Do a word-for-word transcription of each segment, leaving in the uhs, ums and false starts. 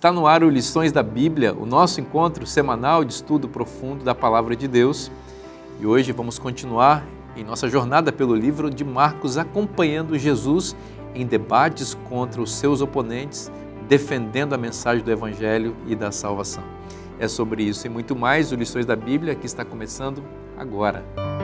Está no ar o Lições da Bíblia, o nosso encontro semanal de estudo profundo da Palavra de Deus. E hoje vamos continuar em nossa jornada pelo livro de Marcos, acompanhando Jesus em debates contra os seus oponentes, defendendo a mensagem do Evangelho e da salvação. É sobre isso e muito mais o Lições da Bíblia que está começando agora.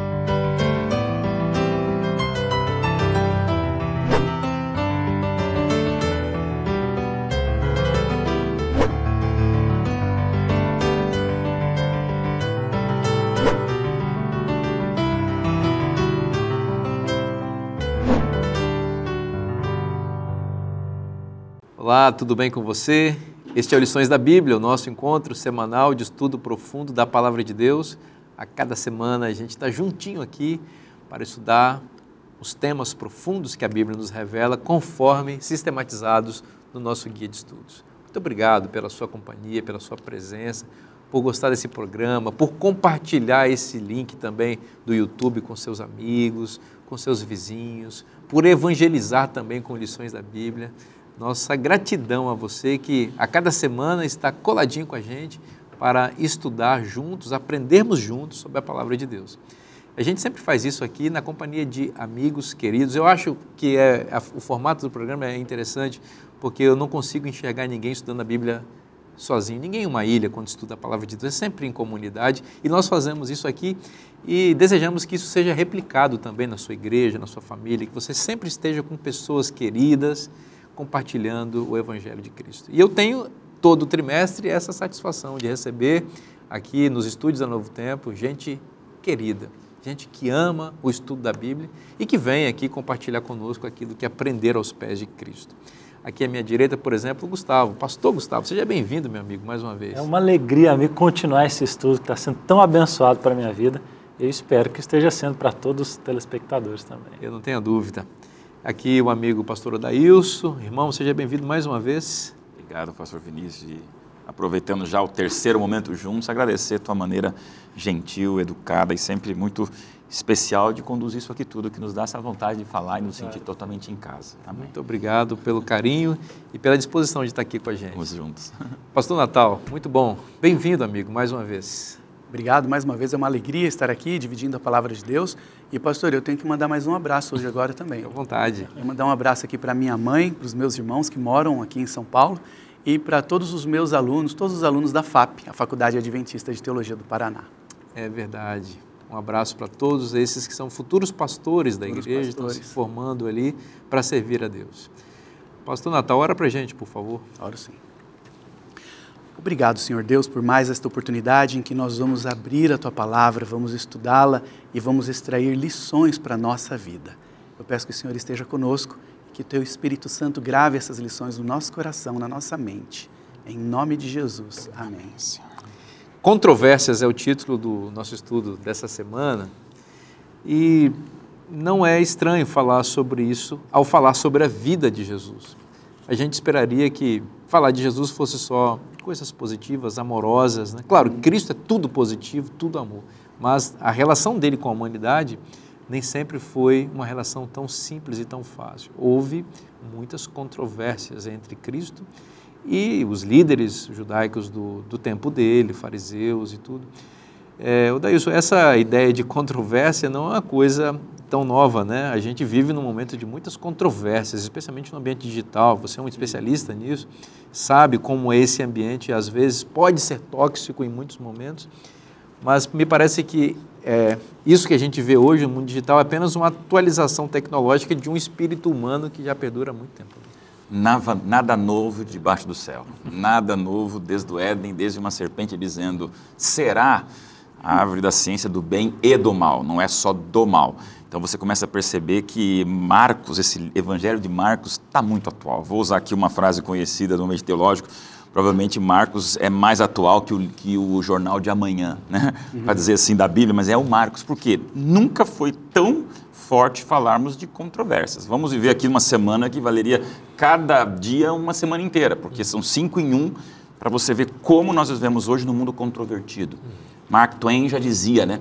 Olá, tudo bem com você? Este é o Lições da Bíblia, o nosso encontro semanal de estudo profundo da Palavra de Deus. A cada semana a gente está juntinho aqui para estudar os temas profundos que a Bíblia nos revela, conforme sistematizados no nosso guia de estudos. Muito obrigado pela sua companhia, pela sua presença, por gostar desse programa, por compartilhar esse link também do YouTube com seus amigos, com seus vizinhos, por evangelizar também com Lições da Bíblia. Nossa gratidão a você que a cada semana está coladinho com a gente para estudar juntos, aprendermos juntos sobre a Palavra de Deus. A gente sempre faz isso aqui na companhia de amigos queridos. Eu acho que é, a, o formato do programa é interessante porque eu não consigo enxergar ninguém estudando a Bíblia sozinho. Ninguém em uma ilha quando estuda a Palavra de Deus, é sempre em comunidade. E nós fazemos isso aqui e desejamos que isso seja replicado também na sua igreja, na sua família, que você sempre esteja com pessoas queridas, compartilhando o Evangelho de Cristo. E eu tenho todo o trimestre essa satisfação de receber aqui nos estúdios da Novo Tempo gente querida, gente que ama o estudo da Bíblia e que vem aqui compartilhar conosco aquilo que aprender aos pés de Cristo. Aqui à minha direita, por exemplo, o Gustavo, pastor Gustavo. Seja bem-vindo, meu amigo, mais uma vez. É uma alegria, amigo, continuar esse estudo que está sendo tão abençoado para a minha vida. Eu espero que esteja sendo para todos os telespectadores também. Eu não tenho dúvida. Aqui o amigo pastor Odailson. Irmão, seja bem-vindo mais uma vez. Obrigado, pastor Vinícius. E aproveitando já o terceiro momento juntos, agradecer a tua maneira gentil, educada e sempre muito especial de conduzir isso aqui tudo, que nos dá essa vontade de falar e nos sentir é. totalmente em casa. Amém. Muito obrigado pelo carinho e pela disposição de estar aqui com a gente. Vamos juntos. Pastor Natal, muito bom. Bem-vindo, amigo, mais uma vez. Obrigado, mais uma vez, é uma alegria estar aqui, dividindo a Palavra de Deus. E, pastor, eu tenho que mandar mais um abraço hoje agora também. Fique à vontade. Eu vou mandar um abraço aqui para minha mãe, para os meus irmãos que moram aqui em São Paulo e para todos os meus alunos, todos os alunos da F A P, a Faculdade Adventista de Teologia do Paraná. É verdade. Um abraço para todos esses que são futuros pastores da futuros igreja, pastores. Estão se formando ali para servir a Deus. Pastor Natal, ora para a gente, por favor. Oro sim. Obrigado, Senhor Deus, por mais esta oportunidade em que nós vamos abrir a Tua Palavra, vamos estudá-la e vamos extrair lições para a nossa vida. Eu peço que o Senhor esteja conosco e que o Teu Espírito Santo grave essas lições no nosso coração, na nossa mente. Em nome de Jesus. Amém. Controvérsias é o título do nosso estudo dessa semana e não é estranho falar sobre isso ao falar sobre a vida de Jesus. A gente esperaria que falar de Jesus fosse só coisas positivas, amorosas, né? Claro, Cristo é tudo positivo, tudo amor, mas a relação dele com a humanidade nem sempre foi uma relação tão simples e tão fácil. Houve muitas controvérsias entre Cristo e os líderes judaicos do, do tempo dele, fariseus e tudo. É, Odailson, essa ideia de controvérsia não é uma coisa tão nova, né? A gente vive num momento de muitas controvérsias, especialmente no ambiente digital. Você é um especialista nisso, sabe como esse ambiente às vezes pode ser tóxico em muitos momentos, mas me parece que é, isso que a gente vê hoje no mundo digital é apenas uma atualização tecnológica de um espírito humano que já perdura há muito tempo. Nada, nada novo debaixo do céu, nada novo desde o Éden, desde uma serpente dizendo, será a árvore da ciência do bem e do mal, não é só do mal. Então você começa a perceber que Marcos, esse evangelho de Marcos está muito atual. Vou usar aqui uma frase conhecida do meio teológico, provavelmente Marcos é mais atual que o, que o jornal de amanhã, né? Uhum. Para dizer assim da Bíblia, mas é o Marcos, porque nunca foi tão forte falarmos de controvérsias. Vamos viver aqui uma semana que valeria cada dia uma semana inteira, porque são cinco em um, para você ver como nós vivemos hoje no mundo controvertido. Mark Twain já dizia, né?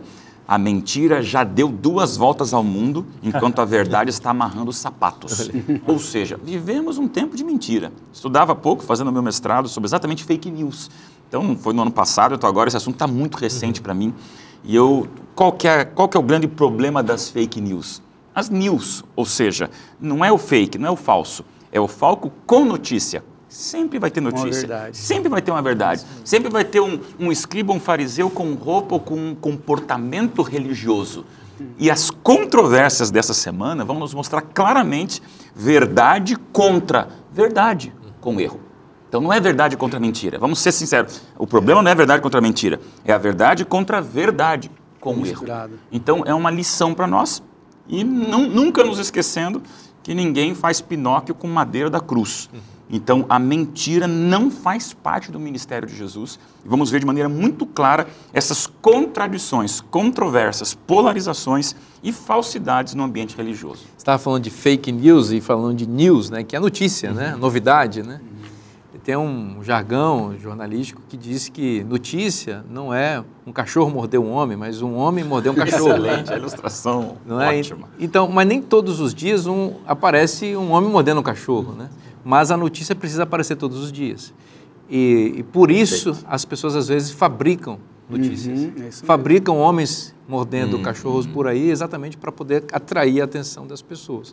A mentira já deu duas voltas ao mundo, enquanto a verdade está amarrando os sapatos. Ou seja, vivemos um tempo de mentira. Estudava há pouco, fazendo meu mestrado, sobre exatamente fake news. Então, foi no ano passado, então agora esse assunto está muito recente uhum. para mim. E eu, qual que, é, qual que é o grande problema das fake news? As news, ou seja, não é o fake, não é o falso, é o falco com notícia. Sempre vai ter notícia, sempre vai ter uma verdade, sempre vai ter um, um escriba, um fariseu com roupa ou com um comportamento religioso. E as controvérsias dessa semana vão nos mostrar claramente verdade contra verdade com erro. Então não é verdade contra mentira, vamos ser sinceros, o problema não é verdade contra mentira, é a verdade contra verdade com erro. Então é uma lição para nós e não, nunca nos esquecendo que ninguém faz Pinóquio com madeira da cruz. Então, a mentira não faz parte do ministério de Jesus. E vamos ver de maneira muito clara essas contradições, controvérsias, polarizações e falsidades no ambiente religioso. Você estava falando de fake news e falando de news, né, que é notícia, uhum. né, novidade. Né? Uhum. Tem um jargão jornalístico que diz que notícia não é um cachorro morder um homem, mas um homem morder um cachorro. Excelente, a ilustração não é? Ótima. Então, mas nem todos os dias um, aparece um homem mordendo um cachorro, né? Mas a notícia precisa aparecer todos os dias. E, e por isso as pessoas às vezes fabricam notícias. Uhum, é fabricam homens mordendo uhum. cachorros por aí exatamente para poder atrair a atenção das pessoas.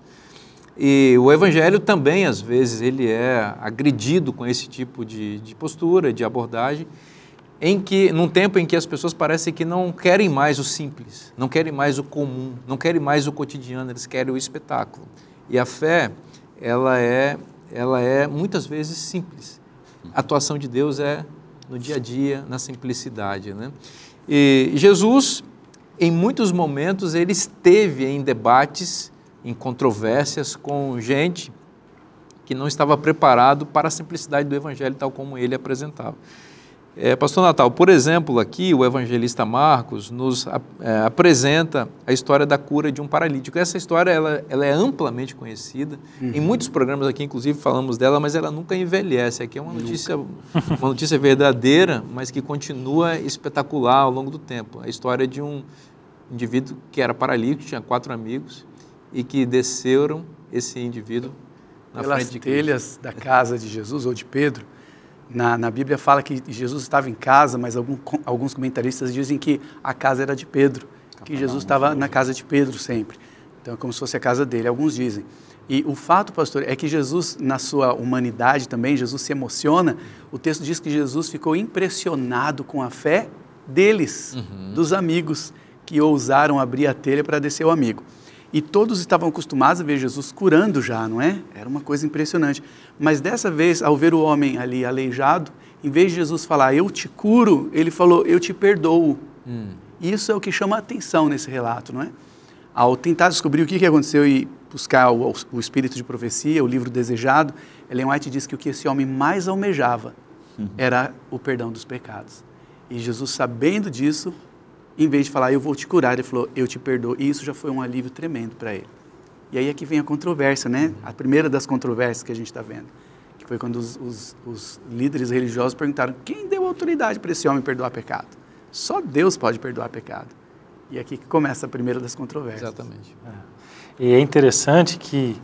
E o evangelho também, às vezes, ele é agredido com esse tipo de, de postura, de abordagem, em que, num tempo em que as pessoas parecem que não querem mais o simples, não querem mais o comum, não querem mais o cotidiano, eles querem o espetáculo. E a fé, ela é... ela é muitas vezes simples. A atuação de Deus é no dia a dia, na simplicidade. Né? E Jesus, em muitos momentos, ele esteve em debates, em controvérsias com gente que não estava preparado para a simplicidade do Evangelho, tal como ele apresentava. É, Pastor Natal, por exemplo, aqui o evangelista Marcos nos é, apresenta a história da cura de um paralítico. Essa história ela, ela é amplamente conhecida, uhum. em muitos programas aqui, inclusive, falamos dela, mas ela nunca envelhece. Aqui é uma notícia, uma notícia verdadeira, mas que continua espetacular ao longo do tempo. A história de um indivíduo que era paralítico, tinha quatro amigos, e que desceram esse indivíduo na Pelas frente de Cristo. telhas da casa de Jesus ou de Pedro. Na, na Bíblia fala que Jesus estava em casa, mas algum, alguns comentaristas dizem que a casa era de Pedro, que Jesus estava na casa de Pedro sempre. Então é como se fosse a casa dele, alguns dizem. E o fato, pastor, é que Jesus, na sua humanidade também, Jesus se emociona. O texto diz que Jesus ficou impressionado com a fé deles, uhum. dos amigos, que ousaram abrir a telha para descer o amigo. E todos estavam acostumados a ver Jesus curando já, não é? Era uma coisa impressionante. Mas dessa vez, ao ver o homem ali aleijado, em vez de Jesus falar, eu te curo, ele falou, eu te perdoo. Hum. Isso é o que chama a atenção nesse relato, não é? Ao tentar descobrir o que aconteceu e buscar o, o espírito de profecia, o livro desejado, Ellen White diz que o que esse homem mais almejava hum. era o perdão dos pecados. E Jesus, sabendo disso, em vez de falar, eu vou te curar, ele falou, eu te perdoo. E isso já foi um alívio tremendo para ele. E aí é que vem a controvérsia, né? A primeira das controvérsias que a gente está vendo. Que foi quando os, os, os líderes religiosos perguntaram, quem deu autoridade para esse homem perdoar pecado? Só Deus pode perdoar pecado. E é aqui que começa a primeira das controvérsias. Exatamente. É. E é interessante que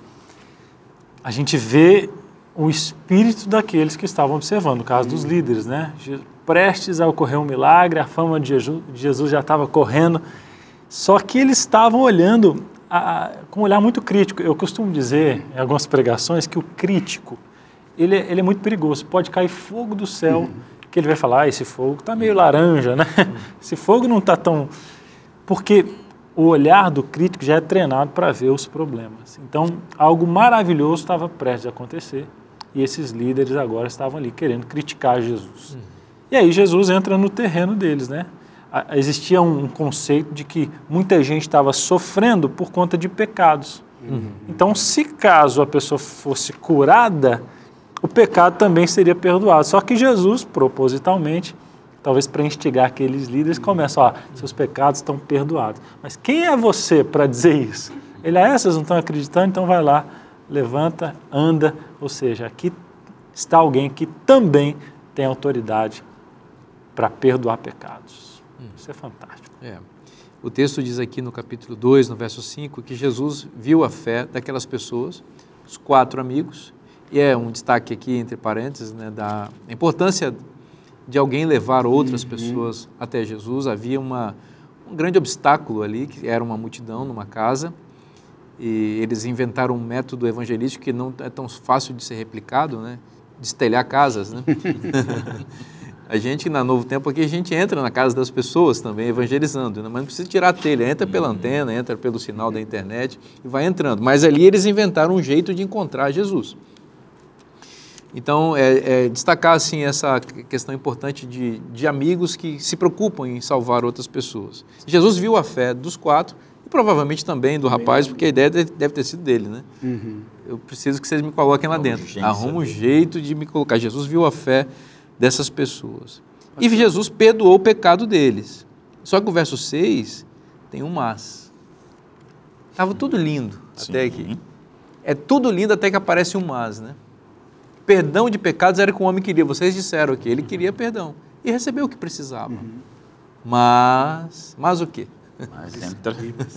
a gente vê o espírito daqueles que estavam observando, no caso dos líderes, né? Prestes a ocorrer um milagre, a fama de Jesus, de Jesus já estava correndo, só que eles estavam olhando a, a, com um olhar muito crítico. Eu costumo dizer em algumas pregações que o crítico, ele, ele é muito perigoso, pode cair fogo do céu, uhum. que ele vai falar, ah, esse fogo está meio laranja, né? Uhum. Esse fogo não está tão... Porque o olhar do crítico já é treinado para ver os problemas. Então, algo maravilhoso estava prestes a acontecer e esses líderes agora estavam ali querendo criticar Jesus. Uhum. E aí Jesus entra no terreno deles, né? Existia um conceito de que muita gente estava sofrendo por conta de pecados. Uhum. Então, se caso a pessoa fosse curada, o pecado também seria perdoado. Só que Jesus, propositalmente, talvez para instigar aqueles líderes, começa, ó, seus pecados estão perdoados. Mas quem é você para dizer isso? Ele, ah, vocês não estão acreditando, então vai lá, levanta, anda. Ou seja, aqui está alguém que também tem autoridade para perdoar pecados. Hum. Isso é fantástico. É. O texto diz aqui no capítulo dois, no verso cinco, que Jesus viu a fé daquelas pessoas, os quatro amigos, e é um destaque aqui, entre parênteses, né, da importância de alguém levar outras uhum. pessoas até Jesus. Havia uma, um grande obstáculo ali, que era uma multidão numa casa, e eles inventaram um método evangelístico que não é tão fácil de ser replicado, né? Destelhar casas, né? A gente, na Novo Tempo aqui, a gente entra na casa das pessoas também, evangelizando, né? Mas não precisa tirar a telha, entra pela antena, entra pelo sinal da internet e vai entrando. Mas ali eles inventaram um jeito de encontrar Jesus. Então, é, é destacar, assim, essa questão importante de, de amigos que se preocupam em salvar outras pessoas. Jesus viu a fé dos quatro, e provavelmente também do rapaz, porque a ideia deve ter sido dele, né? Uhum. Eu preciso que vocês me coloquem lá dentro. Arruma um jeito de me colocar. Jesus viu a fé dessas pessoas. E Jesus perdoou o pecado deles. Só que o verso seis tem um mas. Estava tudo lindo Sim. até aqui. É tudo lindo até que aparece um mas, né? Perdão de pecados era o que o homem queria. Vocês disseram que ele queria perdão. E recebeu o que precisava. Uhum. Mas, mas o quê? Mas entra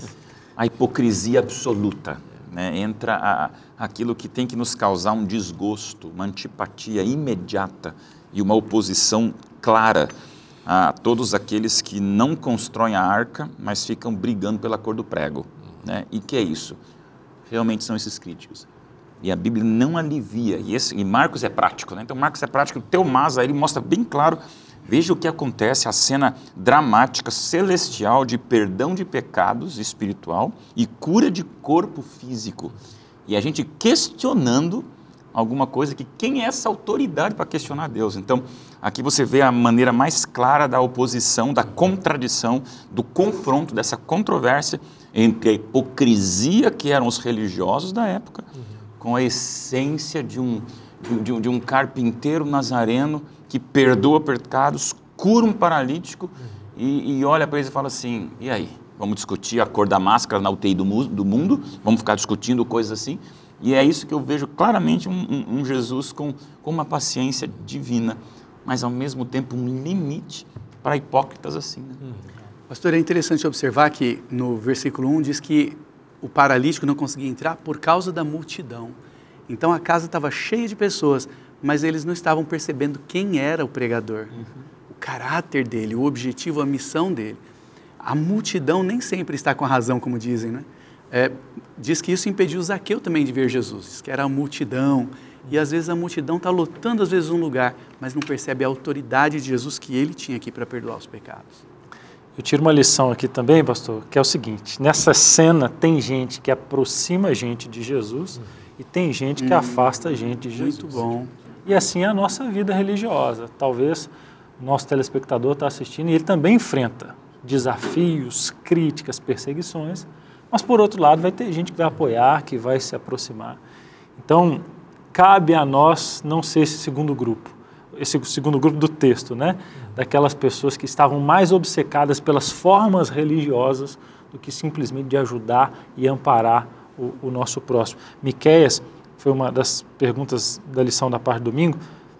a hipocrisia absoluta, né? Entra a, aquilo que tem que nos causar um desgosto, uma antipatia imediata e uma oposição clara a todos aqueles que não constroem a arca, mas ficam brigando pela cor do prego, né? E que é isso? Realmente são esses críticos. E a Bíblia não alivia, e, esse, e Marcos é prático, né? Então Marcos é prático, o teu mas aí ele mostra bem claro. Veja o que acontece, a cena dramática, celestial de perdão de pecados espiritual e cura de corpo físico. E a gente questionando alguma coisa que quem é essa autoridade para questionar Deus? Então, aqui você vê a maneira mais clara da oposição, da contradição, do confronto, dessa controvérsia entre a hipocrisia que eram os religiosos da época, com a essência de um, de um, de um carpinteiro nazareno que perdoa pecados, cura um paralítico e, e olha para eles e fala assim, e aí, vamos discutir a cor da máscara na U T I do, do mundo, vamos ficar discutindo coisas assim, e é isso que eu vejo claramente um, um, um Jesus com, com uma paciência divina, mas ao mesmo tempo um limite para hipócritas assim. Né? Pastor, é interessante observar que no versículo um diz que o paralítico não conseguia entrar por causa da multidão, então a casa estava cheia de pessoas, mas eles não estavam percebendo quem era o pregador, uhum. o caráter dele, o objetivo, a missão dele. A multidão nem sempre está com a razão, como dizem, né? É, diz que isso impediu Zaqueu também de ver Jesus, diz que era a multidão, e às vezes a multidão está lotando às vezes um lugar, mas não percebe a autoridade de Jesus que ele tinha aqui para perdoar os pecados. Eu tiro uma lição aqui também, pastor, que é o seguinte, nessa cena tem gente que aproxima a gente de Jesus, uhum. e tem gente que hum, afasta a gente de Jesus. Muito bom. E assim é a nossa vida religiosa. Talvez o nosso telespectador está assistindo e ele também enfrenta desafios, críticas, perseguições, mas por outro lado vai ter gente que vai apoiar, que vai se aproximar. Então, cabe a nós não ser esse segundo grupo, esse segundo grupo do texto, né? Daquelas pessoas que estavam mais obcecadas pelas formas religiosas do que simplesmente de ajudar e amparar o, o nosso próximo. Miqueias foi uma das perguntas da lição da parte do domingo.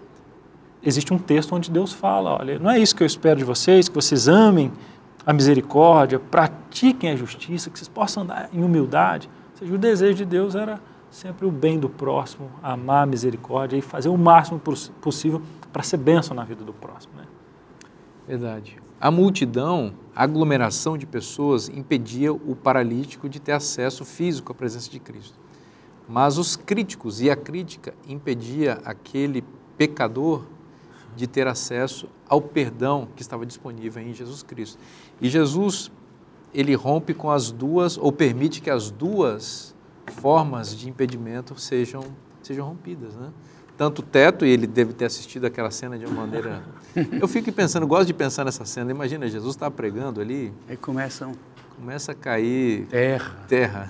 Existe um texto onde Deus fala, olha, não é isso que eu espero de vocês, que vocês amem a misericórdia, pratiquem a justiça, que vocês possam andar em humildade. Ou seja, o desejo de Deus era sempre o bem do próximo, amar a misericórdia e fazer o máximo possível para ser bênção na vida do próximo. Né? Verdade. A multidão, a aglomeração de pessoas impedia o paralítico de ter acesso físico à presença de Cristo. Mas os críticos e a crítica impedia aquele pecador de ter acesso ao perdão que estava disponível em Jesus Cristo. E Jesus, ele rompe com as duas, ou permite que as duas formas de impedimento sejam, sejam rompidas, né? Tanto o teto, e ele deve ter assistido aquela cena de uma maneira... Eu fico pensando, gosto de pensar nessa cena, imagina, Jesus está pregando ali... Aí começam... Começa a cair... Terra. Terra.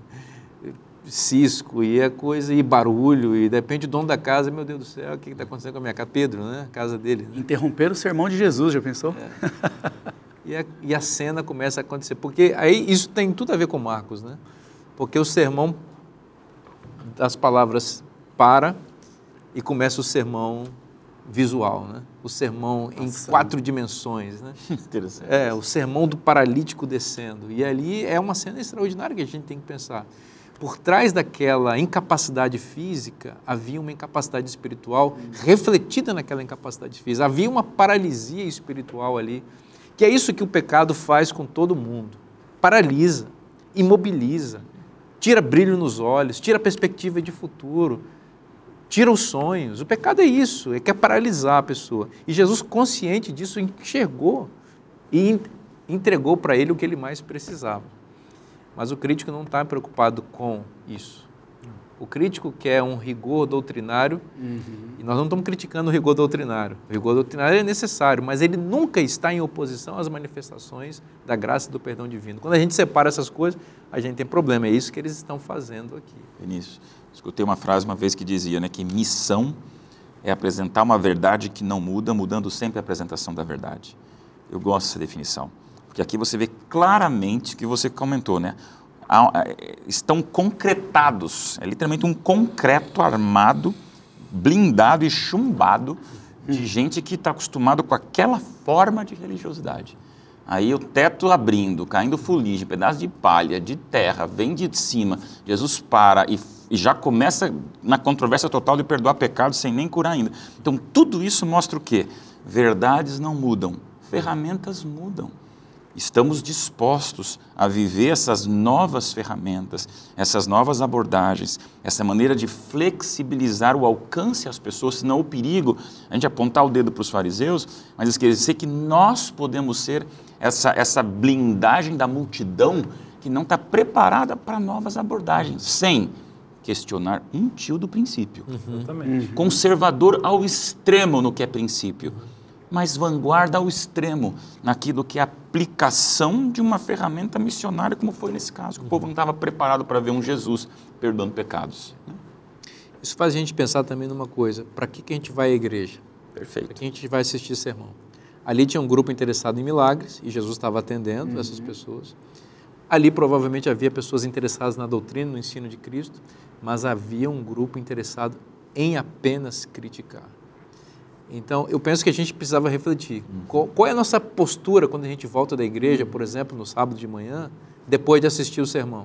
Cisco, e é coisa, e barulho, e de repente o dono da casa, meu Deus do céu, o que está acontecendo com a minha casa? Pedro, né? A casa dele. Né? Interromper o sermão de Jesus, já pensou? É. E, a, e a cena começa a acontecer, porque aí isso tem tudo a ver com Marcos, né? Porque o sermão das palavras para e começa o sermão visual, né? O sermão em Nossa. quatro dimensões, né? Interessante. É, o sermão do paralítico descendo. E ali é uma cena extraordinária que a gente tem que pensar. Por trás daquela incapacidade física, havia uma incapacidade espiritual refletida naquela incapacidade física. Havia uma paralisia espiritual ali, que é isso que o pecado faz com todo mundo. Paralisa, imobiliza, tira brilho nos olhos, tira perspectiva de futuro, tira os sonhos. O pecado é isso, é quer paralisar a pessoa. E Jesus, consciente disso, enxergou e entregou para ele o que ele mais precisava. Mas o crítico não está preocupado com isso. O crítico quer um rigor doutrinário, uhum. e nós não estamos criticando o rigor doutrinário. O rigor doutrinário é necessário, mas ele nunca está em oposição às manifestações da graça e do perdão divino. Quando a gente separa essas coisas, a gente tem problema. É isso que eles estão fazendo aqui. Vinícius, escutei uma frase uma vez que dizia, né, que missão é apresentar uma verdade que não muda, mudando sempre a apresentação da verdade. Eu gosto dessa definição. Porque aqui você vê claramente o que você comentou, né? Estão concretados, é literalmente um concreto armado, blindado e chumbado de gente que está acostumado com aquela forma de religiosidade. Aí o teto abrindo, caindo fuligem, pedaço de palha, de terra, vem de cima, Jesus para e, e já começa na controvérsia total de perdoar pecados sem nem curar ainda. Então tudo isso mostra o quê? Verdades não mudam, ferramentas mudam. Estamos dispostos a viver essas novas ferramentas, essas novas abordagens, essa maneira de flexibilizar o alcance às pessoas, senão o perigo, a gente apontar o dedo para os fariseus, mas esquecer que nós podemos ser essa, essa blindagem da multidão que não está preparada para novas abordagens, sem questionar um tio do princípio. Exatamente. Uhum. Conservador ao extremo no que é princípio, mas vanguarda ao extremo naquilo que é a aplicação de uma ferramenta missionária, como foi nesse caso, que o povo não estava preparado para ver um Jesus perdoando pecados. Isso faz a gente pensar também numa coisa, para que, que a gente vai à igreja? Perfeito. Para que a gente vai assistir sermão? Ali tinha um grupo interessado em milagres, e Jesus estava atendendo uhum. essas pessoas. Ali provavelmente havia pessoas interessadas na doutrina, no ensino de Cristo, mas havia um grupo interessado em apenas criticar. Então, eu penso que a gente precisava refletir. Qual, qual é a nossa postura quando a gente volta da igreja, por exemplo, no sábado de manhã, depois de assistir o sermão?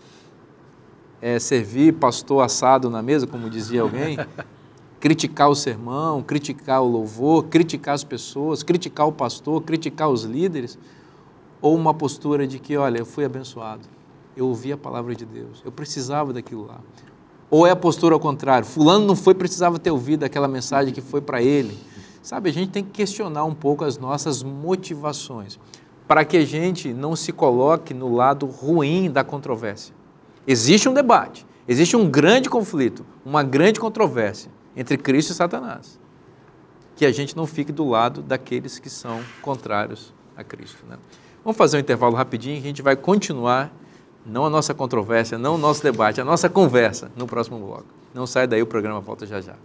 É servir pastor assado na mesa, como dizia alguém? Criticar o sermão, criticar o louvor, criticar as pessoas, criticar o pastor, criticar os líderes? Ou uma postura de que, olha, eu fui abençoado, eu ouvi a palavra de Deus, eu precisava daquilo lá. Ou é a postura ao contrário, fulano não foi, precisava ter ouvido aquela mensagem que foi para ele. Sabe, a gente tem que questionar um pouco as nossas motivações, para que a gente não se coloque no lado ruim da controvérsia. Existe um debate, existe um grande conflito, uma grande controvérsia entre Cristo e Satanás. Que a gente não fique do lado daqueles que são contrários a Cristo, né? Vamos fazer um intervalo rapidinho e a gente vai continuar não a nossa controvérsia, não o nosso debate, a nossa conversa no próximo bloco. Não sai daí, o programa volta já já.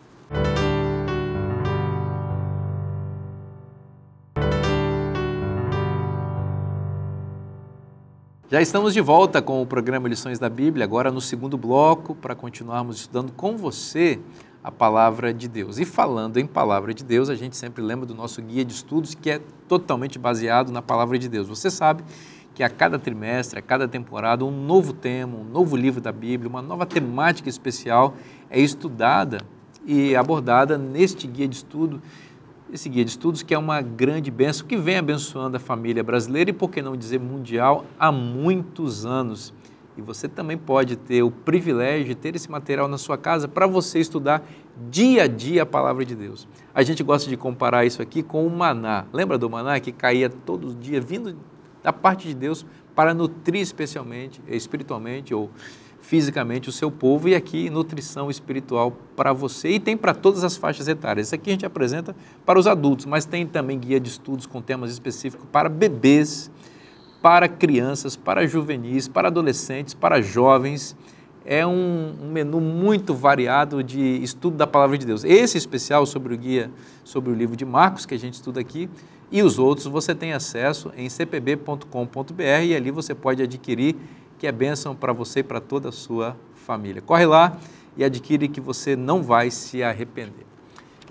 Já estamos de volta com o programa Lições da Bíblia, agora no segundo bloco, para continuarmos estudando com você a Palavra de Deus. E falando em Palavra de Deus, a gente sempre lembra do nosso guia de estudos, que é totalmente baseado na Palavra de Deus. Você sabe que a cada trimestre, a cada temporada, um novo tema, um novo livro da Bíblia, uma nova temática especial é estudada e abordada neste guia de estudo, esse guia de estudos que é uma grande bênção, que vem abençoando a família brasileira e, por que não dizer, mundial, há muitos anos. E você também pode ter o privilégio de ter esse material na sua casa para você estudar dia a dia a Palavra de Deus. A gente gosta de comparar isso aqui com o maná. Lembra do maná que caía todo dia, vindo da parte de Deus para nutrir especialmente, espiritualmente ou fisicamente o seu povo, e aqui nutrição espiritual para você, e tem para todas as faixas etárias. Isso aqui a gente apresenta para os adultos, mas tem também guia de estudos com temas específicos para bebês, para crianças, para juvenis, para adolescentes, para jovens. É um, um menu muito variado de estudo da Palavra de Deus. Esse especial sobre o guia, sobre o livro de Marcos, que a gente estuda aqui, e os outros você tem acesso em c p b ponto com ponto b r, e ali você pode adquirir, que é bênção para você e para toda a sua família. Corre lá e adquire, que você não vai se arrepender.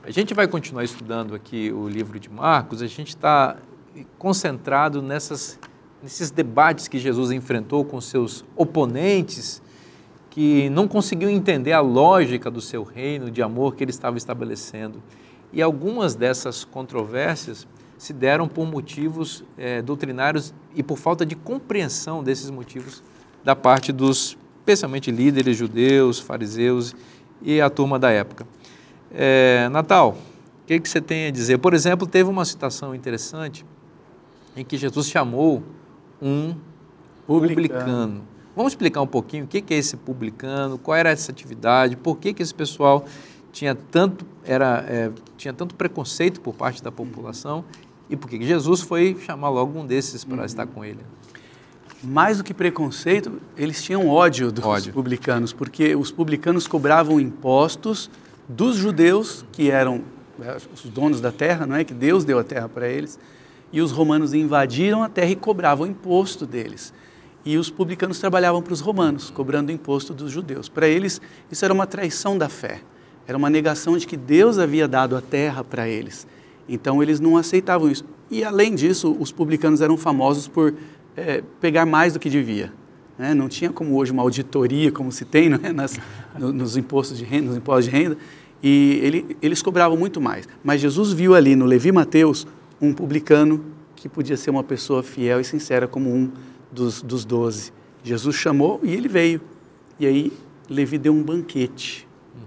A gente vai continuar estudando aqui o livro de Marcos, a gente está concentrado nessas, nesses debates que Jesus enfrentou com seus oponentes, que não conseguiam entender a lógica do seu reino de amor que ele estava estabelecendo. E algumas dessas controvérsias se deram por motivos é, doutrinários e por falta de compreensão desses motivos da parte dos, especialmente líderes judeus, fariseus e a turma da época. É, Natal, o que, que você tem a dizer? Por exemplo, teve uma citação interessante em que Jesus chamou um publicano. publicano. Vamos explicar um pouquinho o que, que é esse publicano, qual era essa atividade, por que, que esse pessoal tinha tanto, era, é, tinha tanto preconceito por parte da população e por que, que Jesus foi chamar logo um desses para uhum. estar com ele. Mais do que preconceito, eles tinham ódio dos ódio. publicanos, porque os publicanos cobravam impostos dos judeus, que eram os donos da terra, não é? Que Deus deu a terra para eles, e os romanos invadiram a terra e cobravam imposto deles. E os publicanos trabalhavam para os romanos, cobrando imposto dos judeus. Para eles, isso era uma traição da fé, era uma negação de que Deus havia dado a terra para eles. Então, eles não aceitavam isso. E, além disso, os publicanos eram famosos por é, pegar mais do que devia. Né? Não tinha como hoje uma auditoria, como se tem, né? Nas, no, nos impostos de renda, nos impostos de renda, e ele, eles cobravam muito mais. Mas Jesus viu ali no Levi Mateus um publicano que podia ser uma pessoa fiel e sincera como um dos, dos doze. Jesus chamou e ele veio. E aí Levi deu um banquete.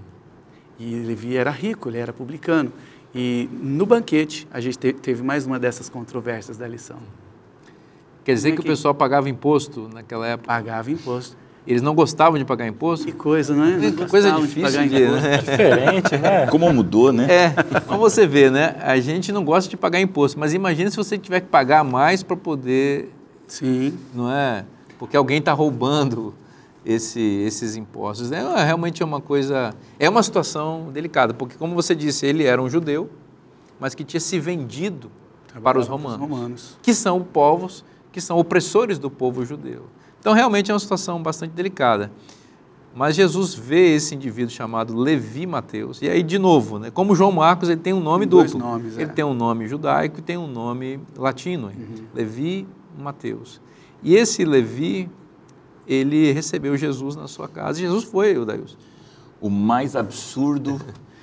E Levi era rico, ele era publicano. E no banquete a gente teve mais uma dessas controvérsias da lição. Quer dizer que o pessoal pagava imposto naquela época? Pagava imposto. Eles não gostavam de pagar imposto? Que coisa, não é? Que coisa difícil de, de né? Diferente, né? Como mudou, né? É, como você vê, né? A gente não gosta de pagar imposto, mas imagina se você tiver que pagar mais para poder... Sim. Não é? Porque alguém está roubando esse, esses impostos. É, realmente é uma coisa... É uma situação delicada, porque como você disse, ele era um judeu, mas que tinha se vendido para os romanos, os romanos, que são povos, que são opressores do povo judeu. Então, realmente é uma situação bastante delicada. Mas Jesus vê esse indivíduo chamado Levi Mateus, e aí, de novo, né, como João Marcos, ele tem um nome tem duplo. Dois nomes, ele é. tem um nome judaico e tem um nome latino, uhum. Levi Mateus. E esse Levi, ele recebeu Jesus na sua casa. E Jesus foi, Odailson. O mais absurdo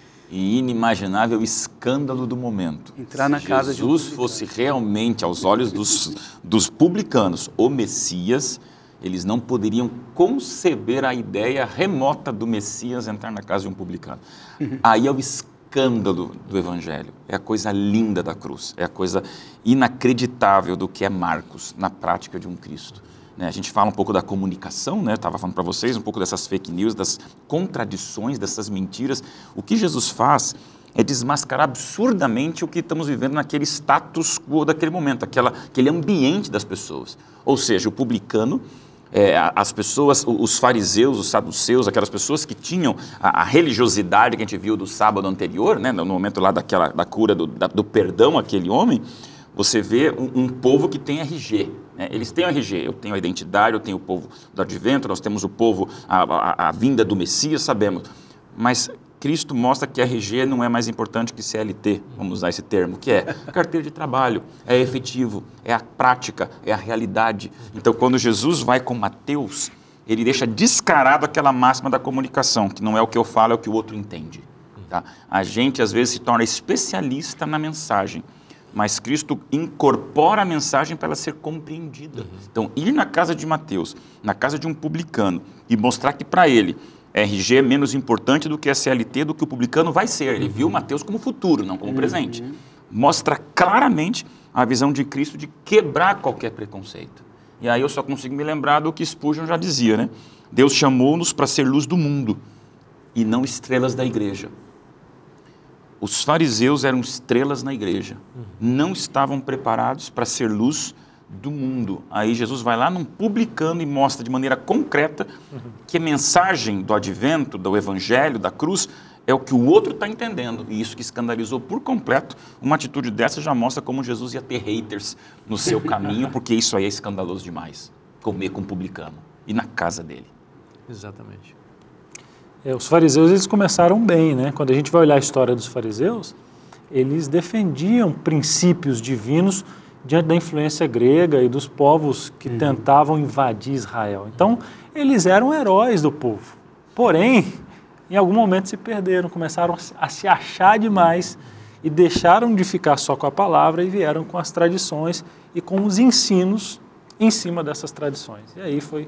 e inimaginável escândalo do momento. Entrar na Se casa de um Jesus fosse realmente, aos olhos dos, dos publicanos, o Messias, eles não poderiam conceber a ideia remota do Messias entrar na casa de um publicano. Uhum. Aí é o escândalo do Evangelho, é a coisa linda da cruz, é a coisa inacreditável do que é Marcos na prática de um Cristo. Né? A gente fala um pouco da comunicação, né? Estava falando para vocês um pouco dessas fake news, das contradições, dessas mentiras. O que Jesus faz é desmascarar absurdamente o que estamos vivendo naquele status quo daquele momento, aquela, aquele ambiente das pessoas. Ou seja, o publicano, é, as pessoas, os fariseus, os saduceus, aquelas pessoas que tinham a, a religiosidade que a gente viu do sábado anterior, né? No momento lá daquela, da cura, do, da, do perdão àquele homem, você vê um, um povo que tem R G. Né? Eles têm R G, eu tenho a identidade, eu tenho o povo do advento, nós temos o povo, a, a, a vinda do Messias, sabemos. Mas Cristo mostra que R G não é mais importante que C L T, vamos usar esse termo, que é carteira de trabalho, é efetivo, é a prática, é a realidade. Então, quando Jesus vai com Mateus, ele deixa descarado aquela máxima da comunicação, que não é o que eu falo, é o que o outro entende. Tá? A gente, às vezes, se torna especialista na mensagem, mas Cristo incorpora a mensagem para ela ser compreendida. Uhum. Então, ir na casa de Mateus, na casa de um publicano, e mostrar que para ele R G é menos importante do que a C L T, do que o publicano vai ser. Ele viu Mateus como futuro, não como uhum. presente. Mostra claramente a visão de Cristo de quebrar qualquer preconceito. E aí eu só consigo me lembrar do que Spurgeon já dizia, né? Deus chamou-nos para ser luz do mundo e não estrelas da igreja. Os fariseus eram estrelas na igreja, não estavam preparados para ser luz do mundo. Aí Jesus vai lá num publicano e mostra de maneira concreta que a mensagem do advento, do evangelho, da cruz, é o que o outro está entendendo. E isso que escandalizou por completo. Uma atitude dessa já mostra como Jesus ia ter haters no seu caminho, porque isso aí é escandaloso demais, comer com um publicano e na casa dele. Exatamente. É, os fariseus eles começaram bem, né? Quando a gente vai olhar a história dos fariseus, eles defendiam princípios divinos diante da influência grega e dos povos que uhum. tentavam invadir Israel. Então, eles eram heróis do povo. Porém, em algum momento se perderam, começaram a se achar demais e deixaram de ficar só com a palavra e vieram com as tradições e com os ensinos em cima dessas tradições. E aí foi...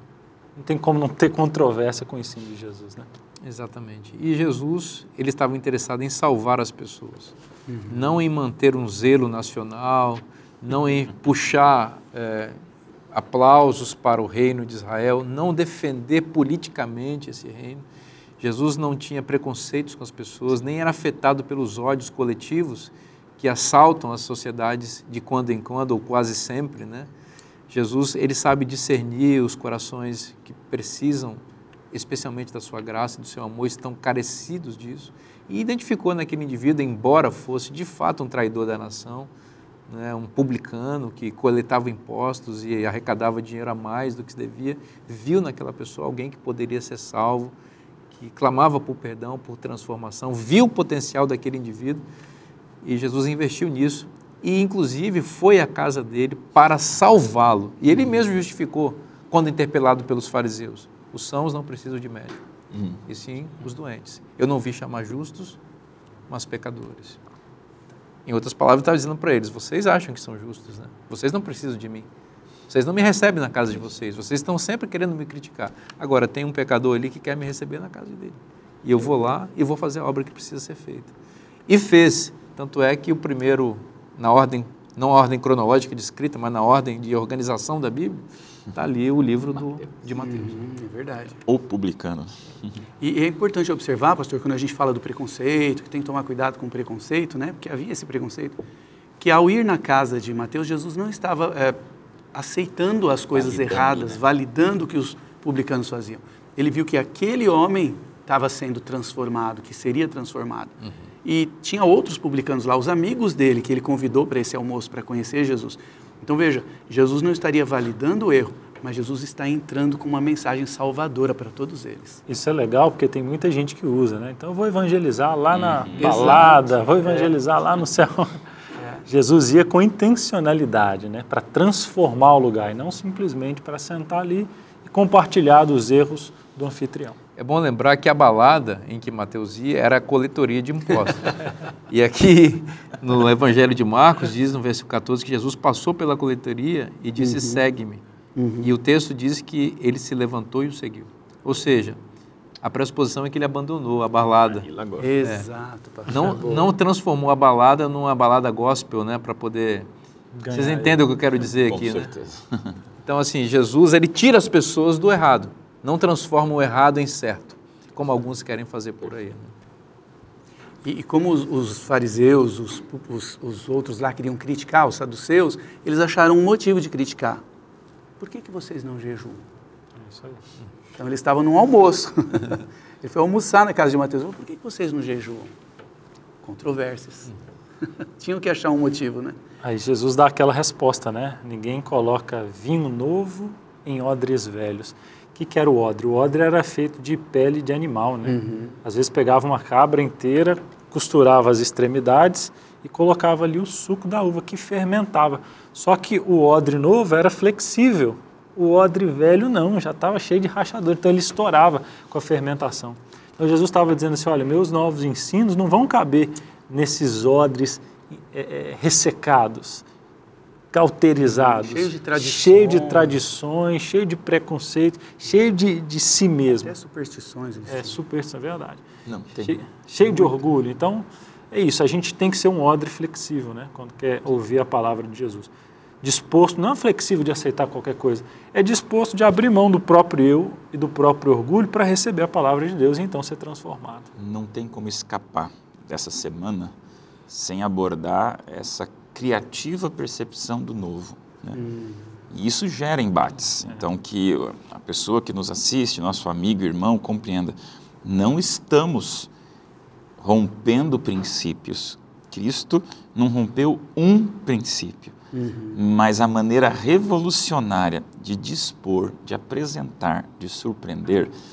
Não tem como não ter controvérsia com o ensino de Jesus, né? Exatamente. E Jesus, ele estava interessado em salvar as pessoas, uhum. não em manter um zelo nacional, não em puxar é, aplausos para o reino de Israel, não defender politicamente esse reino. Jesus não tinha preconceitos com as pessoas, nem era afetado pelos ódios coletivos que assaltam as sociedades de quando em quando, ou quase sempre, né? Jesus, ele sabe discernir os corações que precisam, especialmente da sua graça e do seu amor, estão carecidos disso, e identificou naquele indivíduo, embora fosse de fato um traidor da nação, né, um publicano que coletava impostos e arrecadava dinheiro a mais do que se devia, viu naquela pessoa alguém que poderia ser salvo, que clamava por perdão, por transformação, viu o potencial daquele indivíduo, e Jesus investiu nisso, e inclusive foi à casa dele para salvá-lo. E ele mesmo justificou, quando interpelado pelos fariseus: os sãos não precisam de médico, uhum. e sim os doentes. Eu não vim chamar justos, mas pecadores. Em outras palavras, ele estava dizendo para eles: vocês acham que são justos, né? Vocês não precisam de mim. Vocês não me recebem na casa de vocês. Vocês estão sempre querendo me criticar. Agora, tem um pecador ali que quer me receber na casa dele. E eu vou lá e vou fazer a obra que precisa ser feita. E fez. Tanto é que o primeiro, na ordem, não a ordem cronológica de escrita, mas na ordem de organização da Bíblia, está ali o livro do, de Mateus. Uhum, é verdade. O publicano. E é importante observar, pastor, quando a gente fala do preconceito, que tem que tomar cuidado com o preconceito, né? Porque havia esse preconceito, que ao ir na casa de Mateus, Jesus não estava é, aceitando as coisas validando, erradas, né? validando o que os publicanos faziam. Ele viu que aquele homem estava sendo transformado, que seria transformado. Uhum. E tinha outros publicanos lá, os amigos dele, que ele convidou para esse almoço, para conhecer Jesus. Então veja, Jesus não estaria validando o erro, mas Jesus está entrando com uma mensagem salvadora para todos eles. Isso é legal, porque tem muita gente que usa, né? Então eu vou evangelizar lá na uhum. balada, Exato. vou evangelizar é. lá no céu. É. Jesus ia com intencionalidade, né? Para transformar o lugar, e não simplesmente para sentar ali e compartilhar dos erros do anfitrião. É bom lembrar que a balada em que Mateus ia era a coletoria de impostos. E aqui no Evangelho de Marcos diz no versículo catorze que Jesus passou pela coletoria e disse: uhum. segue-me. Uhum. E o texto diz que ele se levantou e o seguiu. Ou seja, a pressuposição é que ele abandonou a balada. É. Exato. É. Não, não transformou a balada numa balada gospel, né, para poder... Ganhar. Vocês entendem o que eu quero dizer aqui, né? Com certeza. Então, assim, Jesus, ele tira as pessoas do errado. Não transforma o errado em certo, como alguns querem fazer por aí. Né? E, e como os, os fariseus, os, os, os outros lá queriam criticar, os saduceus, eles acharam um motivo de criticar. Por que, que vocês não jejuam? É isso aí. Então eles estavam num almoço. Ele foi almoçar na casa de Mateus. Por que, que vocês não jejuam? Controvérsias. Tinham que achar um motivo, né? Aí Jesus dá aquela resposta, né? Ninguém coloca vinho novo em odres velhos. O que, que era o odre? O odre era feito de pele de animal, né? Uhum. Às vezes pegava uma cabra inteira, costurava as extremidades e colocava ali o suco da uva, que fermentava. Só que o odre novo era flexível, o odre velho não, já estava cheio de rachadura, então ele estourava com a fermentação. Então Jesus estava dizendo assim: olha, meus novos ensinos não vão caber nesses odres é, é, ressecados, cauterizados, cheio de tradições, cheio de, tradições, cheio de preconceito, cheio de, de si mesmo. Até superstições. É, superstição, é verdade. Não, tem. Cheio, cheio de orgulho. Então, é isso, a gente tem que ser um odre flexível, né? Quando quer ouvir a palavra de Jesus. Disposto, não é flexível de aceitar qualquer coisa, é disposto de abrir mão do próprio eu e do próprio orgulho para receber a palavra de Deus e então ser transformado. Não tem como escapar dessa semana sem abordar essa criativa percepção do novo, né? Hum. E isso gera embates. É. Então, que a pessoa que nos assiste, nosso amigo, irmão, compreenda, não estamos rompendo princípios. Cristo não rompeu um princípio, uhum. mas a maneira revolucionária de dispor, de apresentar, de surpreender,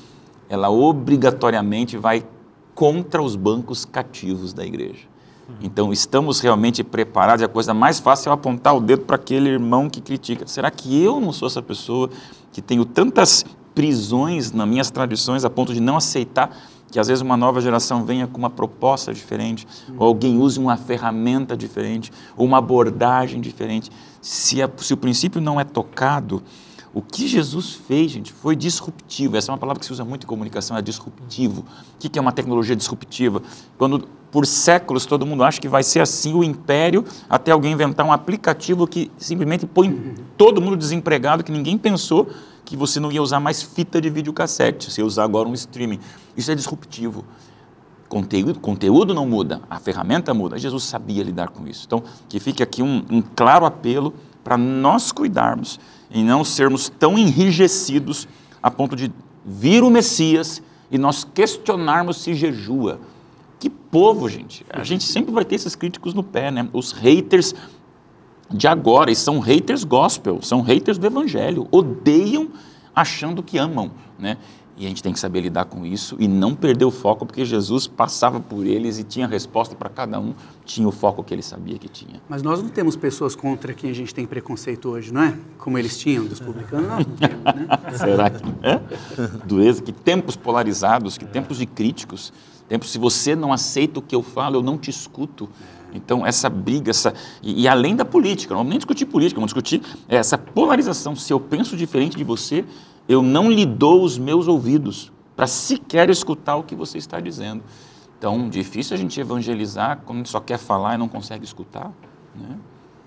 ela obrigatoriamente vai contra os bancos cativos da igreja. Então, estamos realmente preparados, e a coisa mais fácil é apontar o dedo para aquele irmão que critica. Será que eu não sou essa pessoa que tenho tantas prisões nas minhas tradições a ponto de não aceitar que às vezes uma nova geração venha com uma proposta diferente, uhum. ou alguém use uma ferramenta diferente, ou uma abordagem diferente? Se, a, se o princípio não é tocado, o que Jesus fez, gente, foi disruptivo. Essa é uma palavra que se usa muito em comunicação, é disruptivo. O que é uma tecnologia disruptiva? Quando, por séculos, todo mundo acha que vai ser assim o império, até alguém inventar um aplicativo que simplesmente põe todo mundo desempregado, que ninguém pensou que você não ia usar mais fita de videocassete, você ia usar agora um streaming. Isso é disruptivo. Conteúdo, conteúdo não muda, a ferramenta muda. Jesus sabia lidar com isso. Então, que fique aqui um, um claro apelo para nós cuidarmos e não sermos tão enrijecidos a ponto de vir o Messias e nós questionarmos se jejua. Que povo, gente! A gente sempre vai ter esses críticos no pé, né? Os haters de agora, e são haters gospel, são haters do evangelho, odeiam achando que amam, né? E a gente tem que saber lidar com isso e não perder o foco, porque Jesus passava por eles e tinha resposta para cada um, tinha o foco que ele sabia que tinha. Mas nós não temos pessoas contra quem a gente tem preconceito hoje, não é? Como eles tinham dos publicanos, não, não temos, né? Será que é? Dureza, que tempos polarizados, que tempos de críticos, tempos, se você não aceita o que eu falo, eu não te escuto. Então, essa briga, essa, e, e além da política, não vamos nem discutir política, vamos discutir essa polarização. Se eu penso diferente de você, eu não lhe dou os meus ouvidos para sequer escutar o que você está dizendo. Então, difícil a gente evangelizar quando a gente só quer falar e não consegue escutar, né?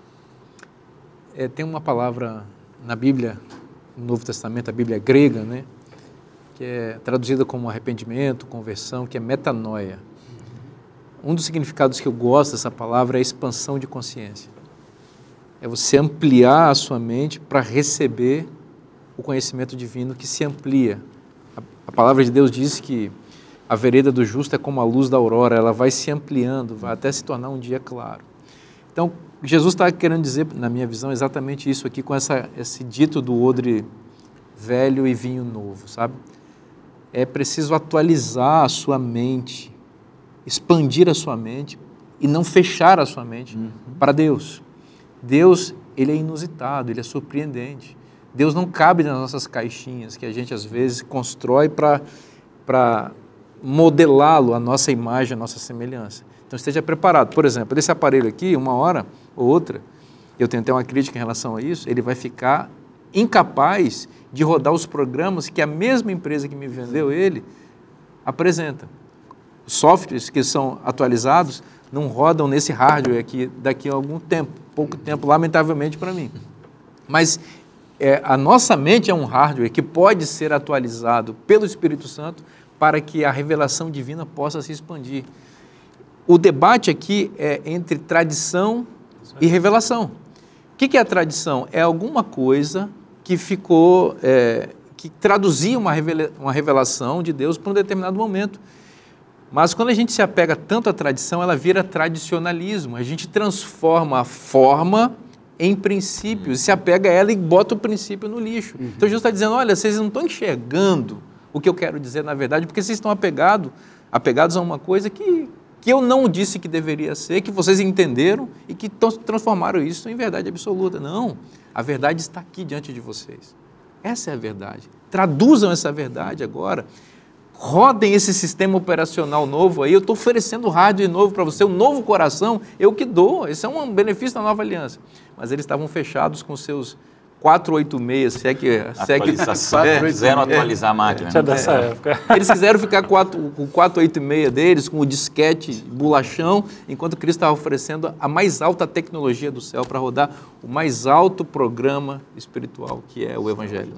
É, tem uma palavra na Bíblia, no Novo Testamento, a Bíblia grega, né, que é traduzida como arrependimento, conversão, que é metanoia. Um dos significados que eu gosto dessa palavra é a expansão de consciência. É você ampliar a sua mente para receber o conhecimento divino que se amplia. A, a palavra de Deus diz que a vereda do justo é como a luz da aurora, ela vai se ampliando, vai até se tornar um dia claro. Então, Jesus está querendo dizer, na minha visão, exatamente isso aqui, com essa, esse dito do odre velho e vinho novo, sabe? É preciso atualizar a sua mente, expandir a sua mente e não fechar a sua mente uhum. para Deus. Deus, ele é inusitado, ele é surpreendente. Deus não cabe nas nossas caixinhas que a gente às vezes constrói para modelá-lo, a nossa imagem, a nossa semelhança. Então esteja preparado. Por exemplo, esse aparelho aqui, uma hora ou outra, eu tenho até uma crítica em relação a isso, ele vai ficar incapaz de rodar os programas que a mesma empresa que me vendeu ele apresenta. Os softwares que são atualizados não rodam nesse hardware aqui daqui a algum tempo, pouco tempo, lamentavelmente para mim. Mas é, a nossa mente é um hardware que pode ser atualizado pelo Espírito Santo para que a revelação divina possa se expandir. O debate aqui é entre tradição e revelação. O que é a tradição? É alguma coisa que ficou, é, que traduzia uma, revela, uma revelação de Deus para um determinado momento. Mas quando a gente se apega tanto à tradição, ela vira tradicionalismo. A gente transforma a forma em princípios, se apega a ela e bota o princípio no lixo. Uhum. Então Jesus está dizendo, olha, vocês não estão enxergando o que eu quero dizer na verdade, porque vocês estão apegado, apegados a uma coisa que, que eu não disse que deveria ser, que vocês entenderam e que transformaram isso em verdade absoluta. Não, a verdade está aqui diante de vocês. Essa é a verdade. Traduzam essa verdade agora. Rodem esse sistema operacional novo aí, eu estou oferecendo hardware novo para você, um novo coração, eu que dou, esse é um benefício da nova aliança. Mas eles estavam fechados com seus quatrocentos e oitenta e seis, se é que... Atualização, é, quiseram atualizar a máquina. É, dessa é. época. Eles quiseram ficar com o quatrocentos e oitenta e seis deles, com o disquete bolachão, enquanto Cristo estava oferecendo a mais alta tecnologia do céu para rodar o mais alto programa espiritual, que é o Evangelho.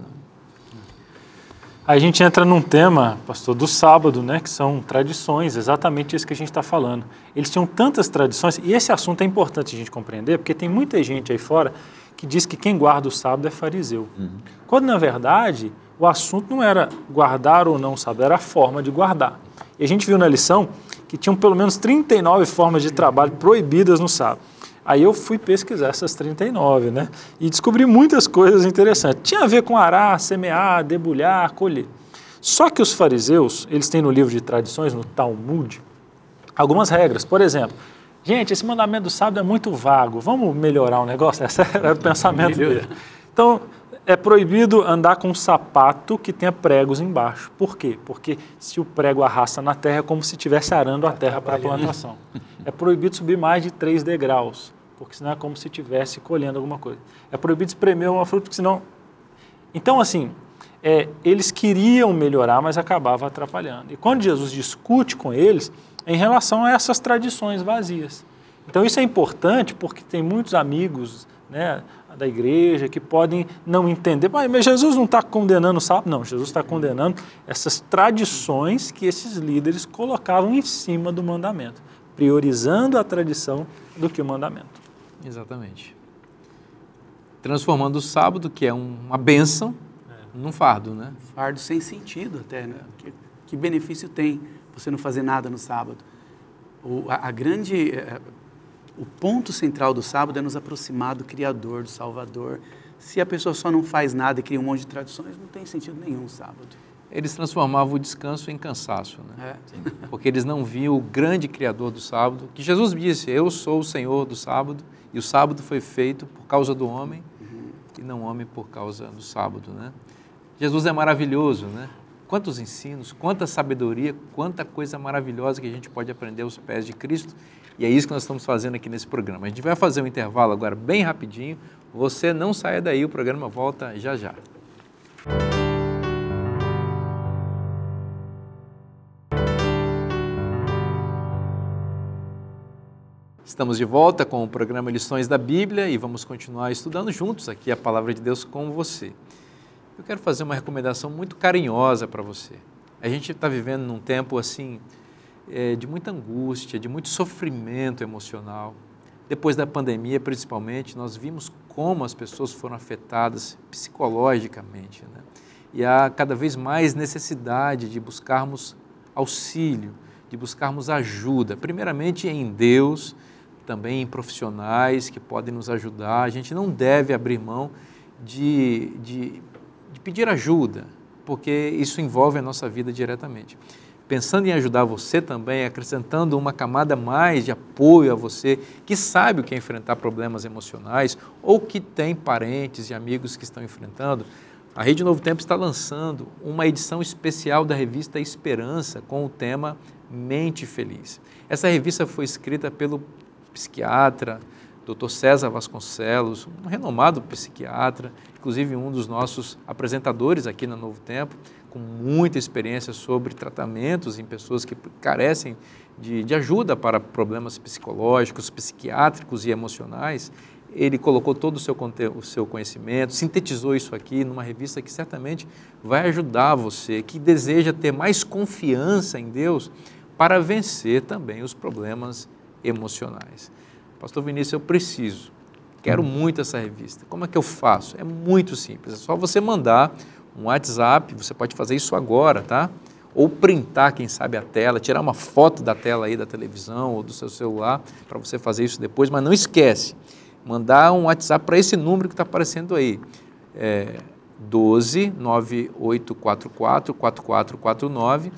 A gente entra num tema, pastor, do sábado, né, que são tradições, exatamente isso que a gente está falando. Eles tinham tantas tradições, e esse assunto é importante a gente compreender, porque tem muita gente aí fora que diz que quem guarda o sábado é fariseu. Uhum. Quando, na verdade, o assunto não era guardar ou não o sábado, era a forma de guardar. E a gente viu na lição que tinham pelo menos trinta e nove formas de trabalho proibidas no sábado. Aí eu fui pesquisar essas trinta e nove, né? E descobri muitas coisas interessantes. Tinha a ver com arar, semear, debulhar, colher. Só que os fariseus, eles têm no livro de tradições, no Talmud, algumas regras. Por exemplo, gente, esse mandamento do sábado é muito vago, vamos melhorar o negócio? Esse era o pensamento dele. Então, é proibido andar com um sapato que tenha pregos embaixo. Por quê? Porque se o prego arrasta na terra, é como se estivesse arando a terra para a plantação. É proibido subir mais de três degraus, porque senão é como se estivesse colhendo alguma coisa. É proibido espremer uma fruta, porque senão... Então, assim, é, eles queriam melhorar, mas acabava atrapalhando. E quando Jesus discute com eles, é em relação a essas tradições vazias. Então, isso é importante porque tem muitos amigos, né, da igreja que podem não entender, mas Jesus não está condenando o sábado. Não, Jesus está condenando essas tradições que esses líderes colocavam em cima do mandamento, priorizando a tradição do que o mandamento. Exatamente. Transformando o sábado, que é uma bênção, é. num fardo, né? Fardo sem sentido até, né? Que, que benefício tem você não fazer nada no sábado? O, a, a grande... O ponto central do sábado é nos aproximar do Criador, do Salvador. Se a pessoa só não faz nada e cria um monte de tradições, não tem sentido nenhum o sábado. Eles transformavam o descanso em cansaço, né? É. Porque eles não viam o grande Criador do sábado, que Jesus disse, eu sou o Senhor do sábado, e o sábado foi feito por causa do homem, uhum. e não o homem por causa do sábado, né? Jesus é maravilhoso, né? Quantos ensinos, quanta sabedoria, quanta coisa maravilhosa que a gente pode aprender aos pés de Cristo. E é isso que nós estamos fazendo aqui nesse programa. A gente vai fazer um intervalo agora bem rapidinho. Você não saia daí, o programa volta já já. Estamos de volta com o programa Lições da Bíblia e vamos continuar estudando juntos aqui a Palavra de Deus com você. Eu quero fazer uma recomendação muito carinhosa para você. A gente está vivendo num tempo assim... É, de muita angústia, de muito sofrimento emocional. Depois da pandemia, principalmente, nós vimos como as pessoas foram afetadas psicologicamente, né? E há cada vez mais necessidade de buscarmos auxílio, de buscarmos ajuda, primeiramente em Deus, também em profissionais que podem nos ajudar. A gente não deve abrir mão de, de, de pedir ajuda, porque isso envolve a nossa vida diretamente. Pensando em ajudar você também, acrescentando uma camada mais de apoio a você, que sabe o que é enfrentar problemas emocionais ou que tem parentes e amigos que estão enfrentando, a Rede Novo Tempo está lançando uma edição especial da revista Esperança com o tema Mente Feliz. Essa revista foi escrita pelo psiquiatra doutor César Vasconcelos, um renomado psiquiatra, inclusive um dos nossos apresentadores aqui na Novo Tempo, com muita experiência sobre tratamentos em pessoas que carecem de, de ajuda para problemas psicológicos, psiquiátricos e emocionais. Ele colocou todo o seu, o seu conhecimento, sintetizou isso aqui numa revista que certamente vai ajudar você, que deseja ter mais confiança em Deus para vencer também os problemas emocionais. Pastor Vinícius, eu preciso, quero muito essa revista. Como é que eu faço? É muito simples, é só você mandar um WhatsApp, você pode fazer isso agora, tá? Ou printar, quem sabe, a tela, tirar uma foto da tela aí da televisão ou do seu celular, para você fazer isso depois, mas não esquece, mandar um WhatsApp para esse número que está aparecendo aí, é doze, nove oito quatro quatro, quatro quatro quatro nove,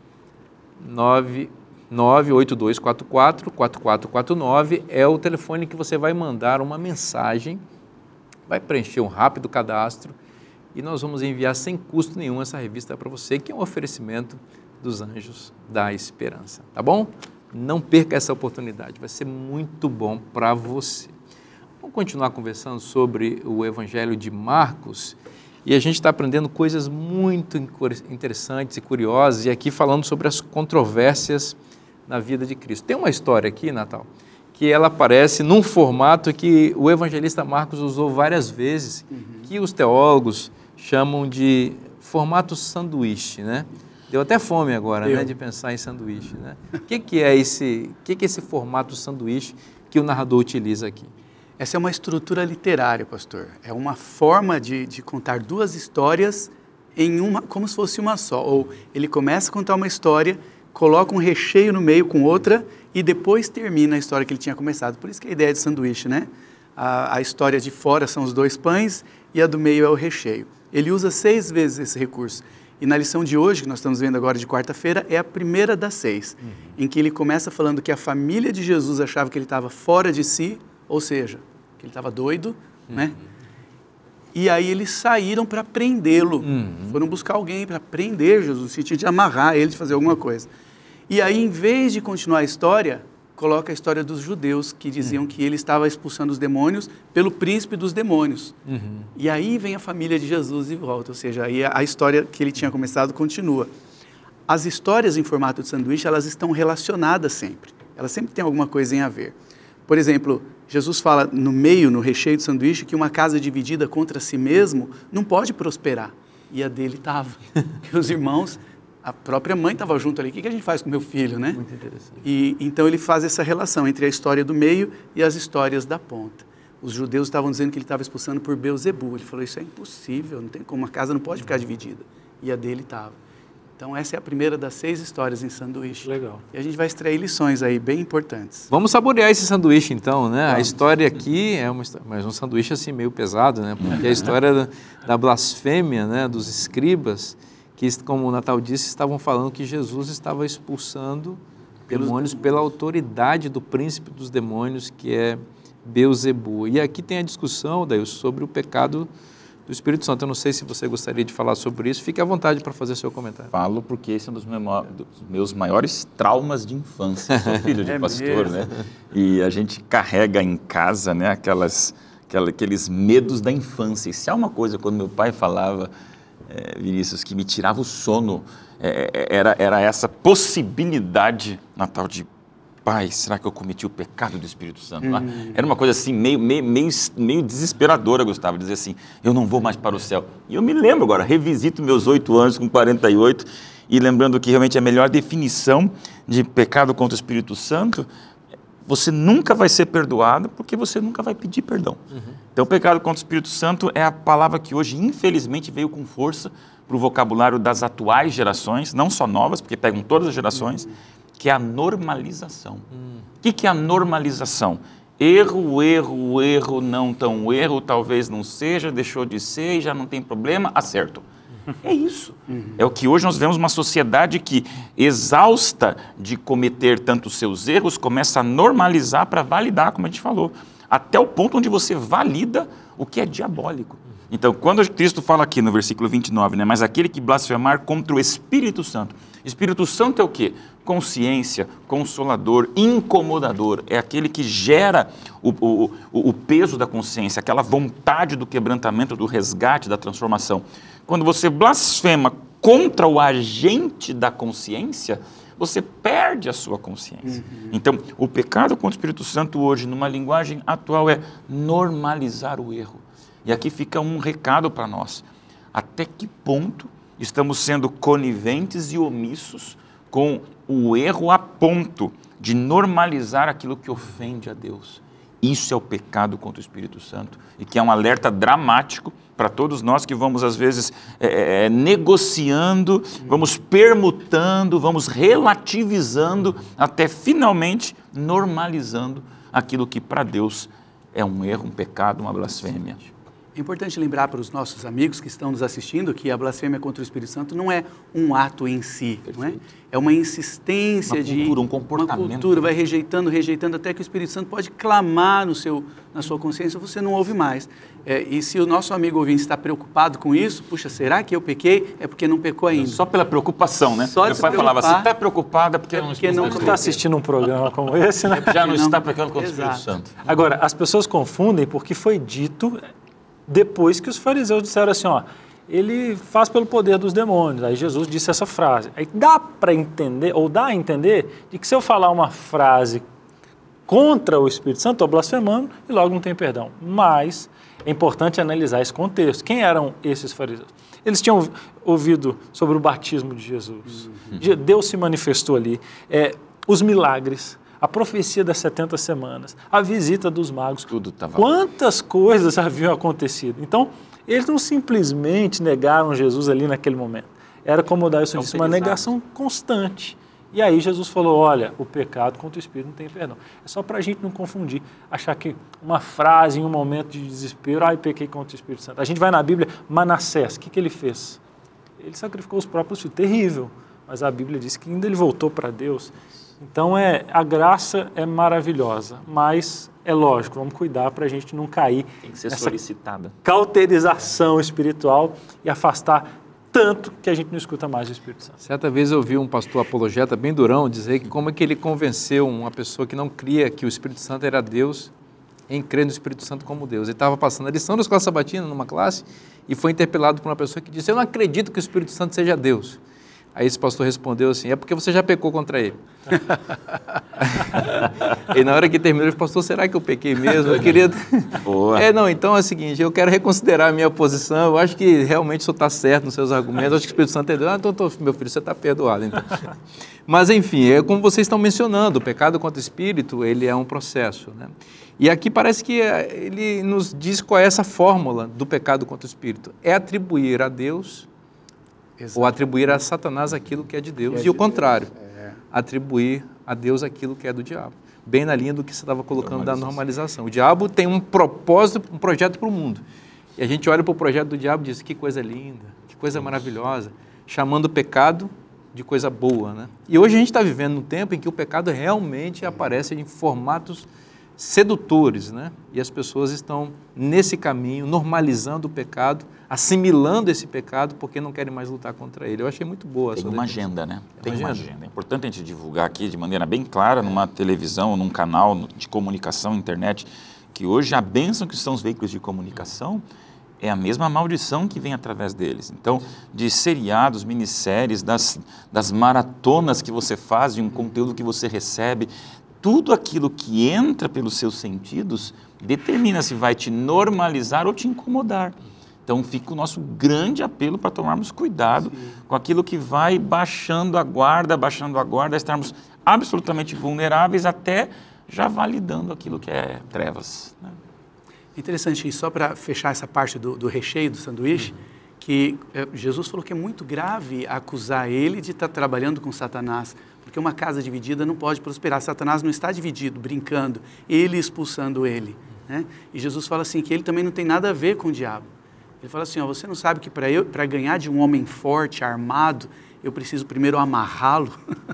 nove oito dois quatro quatro, quatro quatro quatro nove, é o telefone que você vai mandar uma mensagem, vai preencher um rápido cadastro e nós vamos enviar sem custo nenhum essa revista para você, que é um oferecimento dos Anjos da Esperança, tá bom? Não perca essa oportunidade, vai ser muito bom para você. Vamos continuar conversando sobre o Evangelho de Marcos e a gente está aprendendo coisas muito interessantes e curiosas e aqui falando sobre as controvérsias na vida de Cristo. Tem uma história aqui, Natal, que ela aparece num formato que o evangelista Marcos usou várias vezes, uhum. que os teólogos chamam de formato sanduíche, né? Deu até fome agora, né, de pensar em sanduíche, né? O que, que é esse, que que é esse formato sanduíche que o narrador utiliza aqui? Essa é uma estrutura literária, pastor. É uma forma de, de contar duas histórias em uma, como se fosse uma só. Ou ele começa a contar uma história, coloca um recheio no meio com outra e depois termina a história que ele tinha começado. Por isso que é a ideia de sanduíche, né? A, a história de fora são os dois pães e a do meio é o recheio. Ele usa seis vezes esse recurso. E na lição de hoje, que nós estamos vendo agora de quarta-feira, é a primeira das seis, uhum. em que ele começa falando que a família de Jesus achava que ele estava fora de si, ou seja, que ele estava doido, uhum. né? E aí eles saíram para prendê-lo, uhum. foram buscar alguém para prender Jesus, no sentido de amarrar ele, de fazer alguma coisa. E aí, em vez de continuar a história, coloca a história dos judeus, que diziam uhum. que ele estava expulsando os demônios pelo príncipe dos demônios. Uhum. E aí vem a família de Jesus de volta, ou seja, aí a história que ele tinha começado continua. As histórias em formato de sanduíche, elas estão relacionadas sempre. Elas sempre têm alguma coisa a ver. Por exemplo, Jesus fala no meio, no recheio do sanduíche, que uma casa dividida contra si mesmo não pode prosperar. E a dele estava. Porque os irmãos... A própria mãe estava junto ali. O que a gente faz com meu filho, né? Muito interessante. E, então ele faz essa relação entre a história do meio e as histórias da ponta. Os judeus estavam dizendo que ele estava expulsando por Beelzebu. Ele falou, isso é impossível, não tem como, uma casa não pode ficar dividida. E a dele estava. Então essa é a primeira das seis histórias em sanduíche. Legal. E a gente vai extrair lições aí bem importantes. Vamos saborear esse sanduíche então, né? Vamos. A história aqui é uma, mas um sanduíche assim meio pesado, né? Porque a história da, da blasfêmia, né? Dos escribas, que, como o Natal disse, estavam falando que Jesus estava expulsando Pelos demônios pela autoridade do príncipe dos demônios, que é Beelzebu. E aqui tem a discussão, Daí, sobre o pecado do Espírito Santo. Eu não sei se você gostaria de falar sobre isso. Fique à vontade para fazer seu comentário. Falo porque esse é um dos meus maiores traumas de infância. Eu sou filho de é pastor, mesmo. né? E a gente carrega em casa, né, aquelas, aqueles medos da infância. E se há uma coisa, quando meu pai falava... É, Vinícius, que me tirava o sono, é, era, era essa possibilidade natal de, pai, será que eu cometi o pecado do Espírito Santo? Uhum. Era uma coisa assim, meio, meio, meio, meio desesperadora, Gustavo, dizer assim, eu não vou mais para o céu. E eu me lembro agora, revisito meus oito anos com quarenta e oito, e lembrando que realmente a melhor definição de pecado contra o Espírito Santo, você nunca vai ser perdoado porque você nunca vai pedir perdão. Uhum. Então, o pecado contra o Espírito Santo é a palavra que hoje, infelizmente, veio com força para o vocabulário das atuais gerações, não só novas, porque pegam todas as gerações, uhum. que é a normalização. Uhum. O que, que é a normalização? Erro, erro, erro, não tão erro, talvez não seja, deixou de ser e já não tem problema, acerto. É isso. Uhum. É o que hoje nós vemos uma sociedade que, exausta de cometer tantos seus erros, começa a normalizar para validar, como a gente falou, até o ponto onde você valida o que é diabólico. Então, quando Cristo fala aqui no versículo vinte e nove, né, mas aquele que blasfemar contra o Espírito Santo. Espírito Santo é o quê? Consciência, consolador, incomodador. É aquele que gera o, o, o peso da consciência, aquela vontade do quebrantamento, do resgate, da transformação. Quando você blasfema contra o agente da consciência, você perde a sua consciência. Uhum. Então, o pecado contra o Espírito Santo hoje, numa linguagem atual, é normalizar o erro. E aqui fica um recado para nós. Até que ponto estamos sendo coniventes e omissos com o erro a ponto de normalizar aquilo que ofende a Deus? Isso é o pecado contra o Espírito Santo, e que é um alerta dramático para todos nós que vamos, às vezes, é, é, negociando, vamos permutando, vamos relativizando, até finalmente normalizando aquilo que para Deus é um erro, um pecado, uma blasfêmia. É importante lembrar para os nossos amigos que estão nos assistindo que a blasfêmia contra o Espírito Santo não é um ato em si, não é? É uma insistência uma de... cultura, um comportamento. Uma cultura, vai rejeitando, rejeitando, até que o Espírito Santo pode clamar no seu, na sua consciência, você não ouve mais. É, e se o nosso amigo ouvinte está preocupado com isso, puxa, será que eu pequei? É porque não pecou ainda. Só pela preocupação, né? Só Meu pai falava, você está preocupada porque, é porque não está assistindo um programa como esse, né? Já não, não está pecando contra Exato. o Espírito Santo. Agora, as pessoas confundem porque foi dito depois que os fariseus disseram assim, ó, ele faz pelo poder dos demônios. Aí Jesus disse essa frase. Aí dá para entender, ou dá a entender, de que se eu falar uma frase contra o Espírito Santo, estou blasfemando e logo não tem perdão. Mas é importante analisar esse contexto. Quem eram esses fariseus? Eles tinham ouvido sobre o batismo de Jesus. Uhum. Deus se manifestou ali. É, os milagres, a profecia das setenta semanas, a visita dos magos. Tudo estava... Quantas coisas haviam acontecido. Então, eles não simplesmente negaram Jesus ali naquele momento. Era, como o Dailson disse, uma negação constante. E aí Jesus falou, olha, o pecado contra o Espírito não tem perdão. É só para a gente não confundir, achar que uma frase em um momento de desespero, ai, pequei contra o Espírito Santo. A gente vai na Bíblia, Manassés, o que, que ele fez? ele sacrificou os próprios filhos, terrível, mas a Bíblia diz que ainda ele voltou para Deus. Então, é, a graça é maravilhosa, mas é lógico, vamos cuidar para a gente não cair Tem que ser nessa solicitada. cauterização espiritual e afastar tanto que a gente não escuta mais o Espírito Santo. Certa vez eu ouvi um pastor apologeta bem durão dizer que como é que ele convenceu uma pessoa que não cria que o Espírito Santo era Deus em crer no Espírito Santo como Deus. Ele estava passando a lição da escola sabatina numa classe e foi interpelado por uma pessoa que disse: eu não acredito que o Espírito Santo seja Deus. Aí esse pastor respondeu assim: é porque você já pecou contra ele. E na hora que terminou, ele falou: pastor, será que eu pequei mesmo? Eu queria... Boa. É, não, então é o seguinte, eu quero reconsiderar a minha posição, eu acho que realmente o senhor está certo nos seus argumentos, eu acho que o Espírito Santo é Deus. Ah, então, tô, meu filho, você está perdoado. Então. Mas, enfim, é como vocês estão mencionando, o pecado contra o Espírito, ele é um processo, né? E aqui parece que ele nos diz qual é essa fórmula do pecado contra o Espírito. É atribuir a Deus... Exato. Ou atribuir a Satanás aquilo que é de Deus, é e o contrário, é. atribuir a Deus aquilo que é do diabo. Bem na linha do que você estava colocando da normalização. O diabo tem um propósito, um projeto para o mundo. E a gente olha para o projeto do diabo e diz: que coisa linda, que coisa maravilhosa, chamando o pecado de coisa boa, né? E hoje a gente está vivendo num tempo em que o pecado realmente aparece em formatos sedutores, né? E as pessoas estão nesse caminho, normalizando o pecado, assimilando esse pecado porque não querem mais lutar contra ele. Eu achei muito boa essa Tem uma definição. agenda, né? É Tem uma uma agenda. agenda. É importante a gente divulgar aqui de maneira bem clara, numa televisão, num canal de comunicação, internet, que hoje a bênção que são os veículos de comunicação é a mesma maldição que vem através deles. Então, de seriados, minisséries, das, das maratonas que você faz, de um conteúdo que você recebe, tudo aquilo que entra pelos seus sentidos determina se vai te normalizar ou te incomodar. Então fica o nosso grande apelo para tomarmos cuidado Sim. com aquilo que vai baixando a guarda, baixando a guarda, estarmos absolutamente vulneráveis até já validando aquilo que é trevas. Né? Interessante, e só para fechar essa parte do, do recheio do sanduíche, uhum. que eh, Jesus falou que é muito grave acusar ele de estar tá trabalhando com Satanás, porque uma casa dividida não pode prosperar. Satanás não está dividido, brincando, ele expulsando ele. Né? E Jesus fala assim que ele também não tem nada a ver com o diabo. Ele fala assim, ó, você não sabe que para eu para ganhar de um homem forte, armado, eu preciso primeiro amarrá-lo?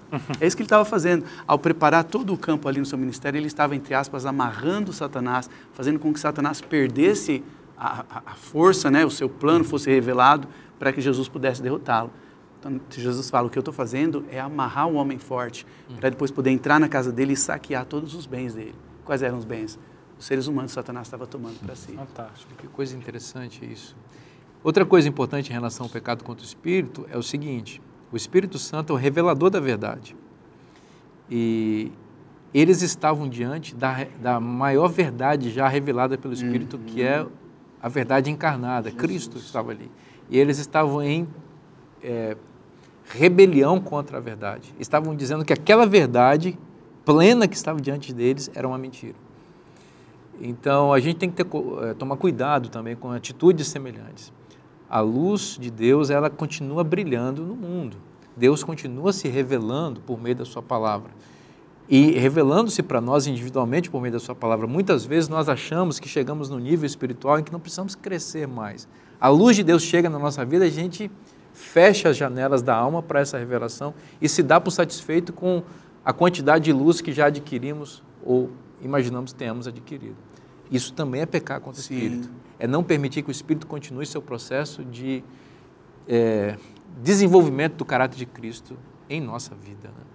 É isso que ele estava fazendo. Ao preparar todo o campo ali no seu ministério, ele estava, entre aspas, amarrando Satanás, fazendo com que Satanás perdesse a, a, a força, né, o seu plano fosse revelado para que Jesus pudesse derrotá-lo. Então, Jesus fala, o que eu estou fazendo é amarrar um homem forte, para depois poder entrar na casa dele e saquear todos os bens dele. Quais eram os bens? Os seres humanos Satanás estava tomando para si. Fantástico, que coisa interessante isso. Outra coisa importante em relação ao pecado contra o Espírito é o seguinte, o Espírito Santo é o revelador da verdade. E eles estavam diante da, da maior verdade já revelada pelo Espírito, uhum. que é a verdade encarnada, Jesus. Cristo estava ali. E eles estavam em é, rebelião contra a verdade. Estavam dizendo que aquela verdade plena que estava diante deles era uma mentira. Então, a gente tem que ter, tomar cuidado também com atitudes semelhantes. A luz de Deus, ela continua brilhando no mundo. Deus continua se revelando por meio da sua palavra. E revelando-se para nós individualmente por meio da sua palavra. Muitas vezes nós achamos que chegamos no nível espiritual em que não precisamos crescer mais. A luz de Deus chega na nossa vida, a gente fecha as janelas da alma para essa revelação e se dá por satisfeito com a quantidade de luz que já adquirimos ou imaginamos que tenhamos adquirido. Isso também é pecar contra Sim. o Espírito. É não permitir que o Espírito continue seu processo de é, desenvolvimento do caráter de Cristo em nossa vida. Né?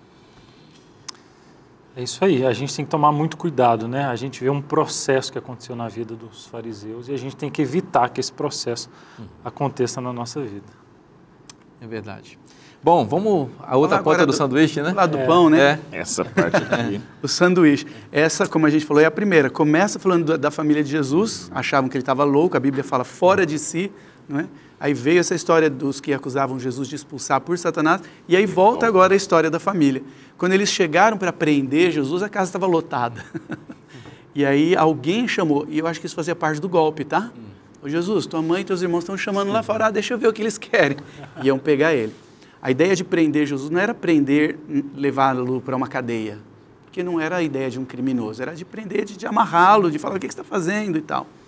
É isso aí, a gente tem que tomar muito cuidado, né? A gente vê um processo que aconteceu na vida dos fariseus e a gente tem que evitar que esse processo hum. aconteça na nossa vida. É verdade. Bom, vamos à outra ponta do, do sanduíche, né? Lá do é. pão, né? É. Essa parte aqui. O sanduíche. Essa, como a gente falou, é a primeira. Começa falando da família de Jesus, achavam que ele estava louco, a Bíblia fala fora de si, não é? Aí veio essa história dos que acusavam Jesus de expulsar por Satanás, e aí volta agora a história da família. Quando eles chegaram para prender Jesus, a casa estava lotada. E aí alguém chamou, e eu acho que isso fazia parte do golpe, tá? Ô Jesus, tua mãe e teus irmãos estão chamando lá fora, ah, deixa eu ver o que eles querem. Iam pegar ele. A ideia de prender Jesus não era prender, levá-lo para uma cadeia, porque não era a ideia de um criminoso, era de prender, de, de amarrá-lo, de falar o que você está fazendo e tal.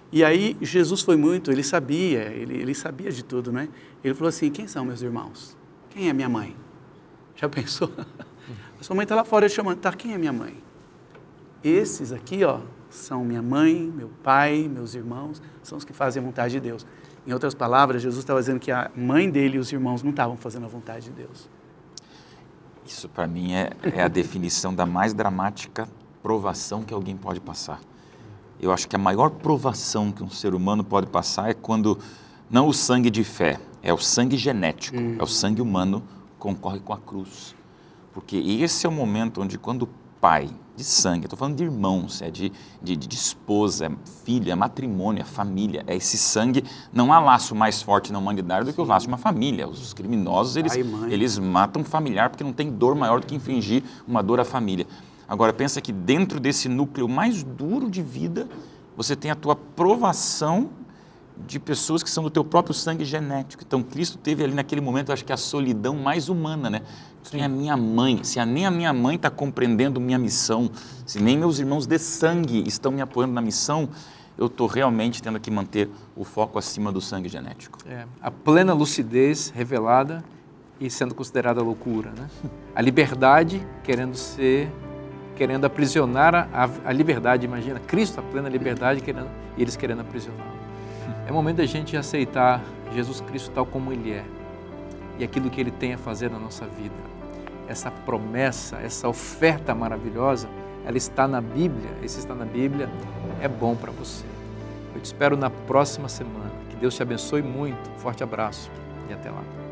E aí Jesus foi muito, ele sabia, ele, ele sabia de tudo, né? Ele falou assim, quem são meus irmãos? Quem é minha mãe? Já pensou? A sua mãe está lá fora chamando, tá, quem é minha mãe? Esses aqui, ó, são minha mãe, meu pai, meus irmãos, são os que fazem a vontade de Deus. Em outras palavras, Jesus estava dizendo que a mãe dele e os irmãos não estavam fazendo a vontade de Deus. Isso, para mim, é, é a definição da mais dramática provação que alguém pode passar. Eu acho que a maior provação que um ser humano pode passar é quando, não o sangue de fé, é o sangue genético, hum. é o sangue humano concorre com a cruz. Porque esse é o momento onde, quando o pai de sangue, estou falando de irmãos, é de, de, de esposa, é filha, é matrimônio, é família, é esse sangue, não há laço mais forte na humanidade do que o laço de uma família. Os criminosos, eles, Ai, eles matam familiar porque não tem dor maior do que infligir uma dor à família. Agora, pensa que dentro desse núcleo mais duro de vida, você tem a tua provação de pessoas que são do teu próprio sangue genético. Então, Cristo teve ali naquele momento, eu acho que a solidão mais humana, né? Quem é a minha mãe? Se a, nem a minha mãe está compreendendo minha missão, se nem meus irmãos de sangue estão me apoiando na missão, eu estou realmente tendo que manter o foco acima do sangue genético. É, a plena lucidez revelada e sendo considerada loucura, né? A liberdade querendo ser... querendo aprisionar a, a liberdade, imagina, Cristo, a plena liberdade, querendo, e eles querendo aprisioná-lo. É momento da gente aceitar Jesus Cristo tal como Ele é, e aquilo que Ele tem a fazer na nossa vida. Essa promessa, essa oferta maravilhosa, ela está na Bíblia, esse está na Bíblia, é bom para você. Eu te espero na próxima semana, que Deus te abençoe muito, forte abraço e até lá.